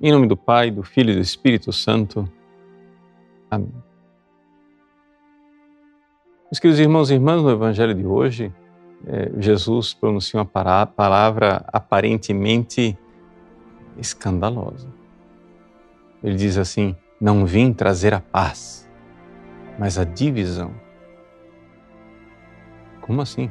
Em nome do Pai, do Filho e do Espírito Santo. Amém. Meus queridos irmãos e irmãs, no Evangelho de hoje, Jesus pronuncia uma palavra aparentemente escandalosa. Ele diz assim: não vim trazer a paz, mas a divisão. Como assim?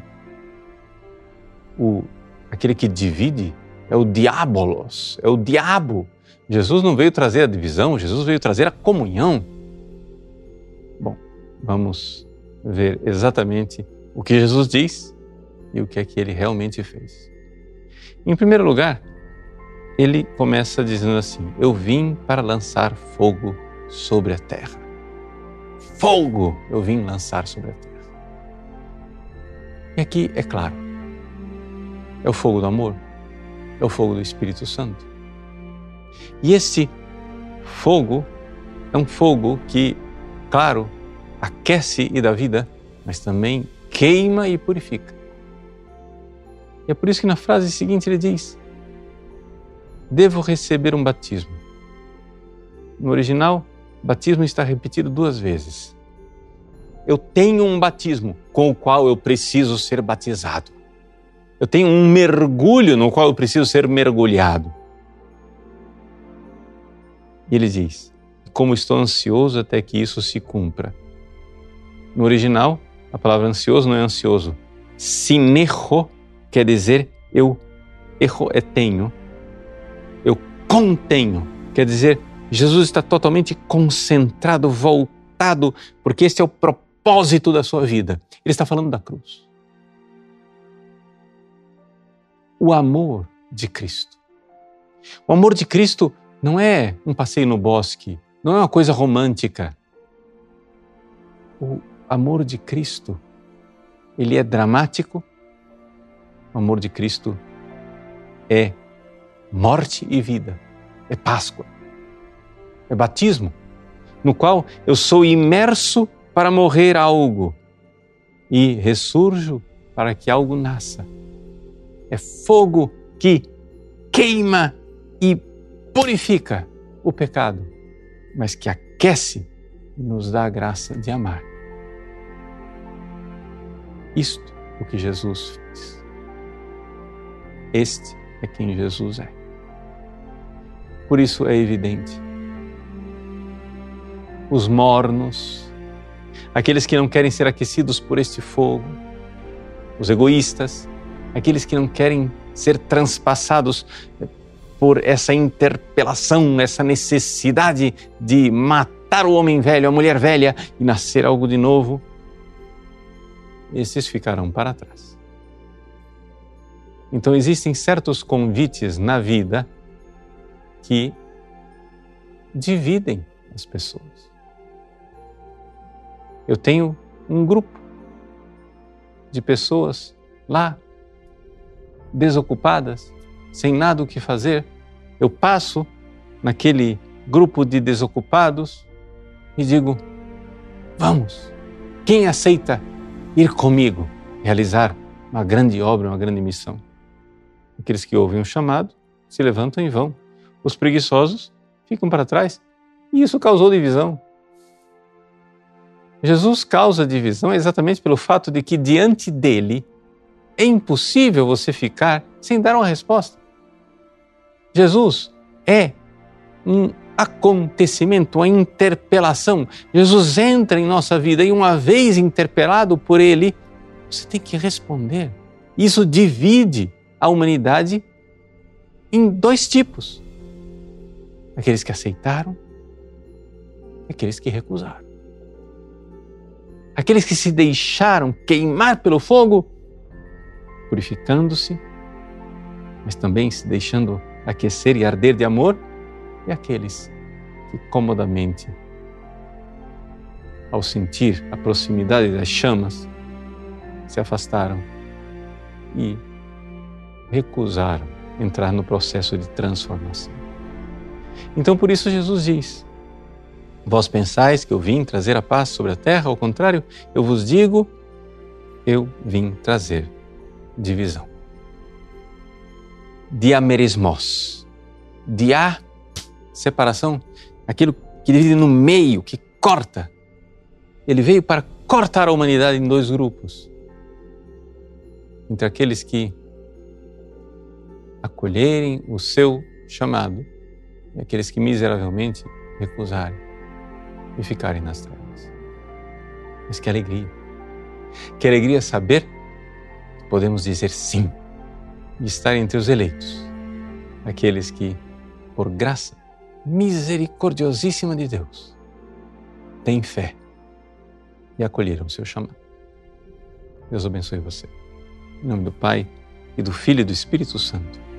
Aquele que divide é o diabolos, é o diabo. Jesus não veio trazer a divisão, Jesus veio trazer a comunhão. Bom, vamos ver exatamente o que Jesus diz e o que é que ele realmente fez. Em primeiro lugar, ele começa dizendo assim: eu vim para lançar fogo sobre a terra. Fogo eu vim lançar sobre a terra. E aqui, é claro, é o fogo do amor, é o fogo do Espírito Santo. E este fogo é um fogo que, claro, aquece e dá vida, mas também queima e purifica. E é por isso que na frase seguinte ele diz: devo receber um batismo. No original, batismo está repetido 2 vezes. Eu tenho um batismo com o qual eu preciso ser batizado. Eu tenho um mergulho no qual eu preciso ser mergulhado. E ele diz: como estou ansioso até que isso se cumpra. No original, a palavra ansioso não é ansioso. Sinecho quer dizer eu tenho. Eu contenho. Quer dizer, Jesus está totalmente concentrado, voltado, porque este é o propósito da sua vida. Ele está falando da cruz. O amor de Cristo. O amor de Cristo não é um passeio no bosque, não é uma coisa romântica. O amor de Cristo, ele é dramático. O amor de Cristo é morte e vida, é Páscoa, é batismo, no qual eu sou imerso para morrer algo e ressurjo para que algo nasça. É fogo que queima e purifica o pecado, mas que aquece e nos dá a graça de amar. Isto é o que Jesus fez. Este é quem Jesus é. Por isso é evidente. Os mornos, aqueles que não querem ser aquecidos por este fogo, os egoístas, aqueles que não querem ser transpassados por essa interpelação, essa necessidade de matar o homem velho, a mulher velha e nascer algo de novo, esses ficarão para trás. Então existem certos convites na vida que dividem as pessoas. Eu tenho um grupo de pessoas lá, desocupadas, sem nada o que fazer. Eu passo naquele grupo de desocupados e digo: vamos, quem aceita ir comigo realizar uma grande obra, uma grande missão? Aqueles que ouvem o chamado se levantam e vão. Os preguiçosos ficam para trás. E isso causou divisão. Jesus causa divisão exatamente pelo fato de que diante dele é impossível você ficar sem dar uma resposta. Jesus é um acontecimento, uma interpelação. Jesus entra em nossa vida e uma vez interpelado por ele, você tem que responder. Isso divide a humanidade em 2 tipos. Aqueles que aceitaram e aqueles que recusaram. Aqueles que se deixaram queimar pelo fogo, purificando-se, mas também se deixando aquecer e arder de amor, e aqueles que comodamente, ao sentir a proximidade das chamas, se afastaram e recusaram entrar no processo de transformação. Então, por isso Jesus diz: vós pensais que eu vim trazer a paz sobre a terra? Ao contrário, eu vos digo, eu vim trazer divisão. Diamerismos. Dia Separação, aquilo que divide no meio, que corta. Ele veio para cortar a humanidade em dois grupos. Entre aqueles que acolherem o seu chamado e aqueles que miseravelmente recusarem e ficarem nas trevas. Mas que alegria! Que alegria saber que podemos dizer sim e estar entre os eleitos, aqueles que, por graça misericordiosíssima de Deus, têm fé e acolheram o seu chamado. Deus abençoe você. Em nome do Pai, e do Filho e do Espírito Santo.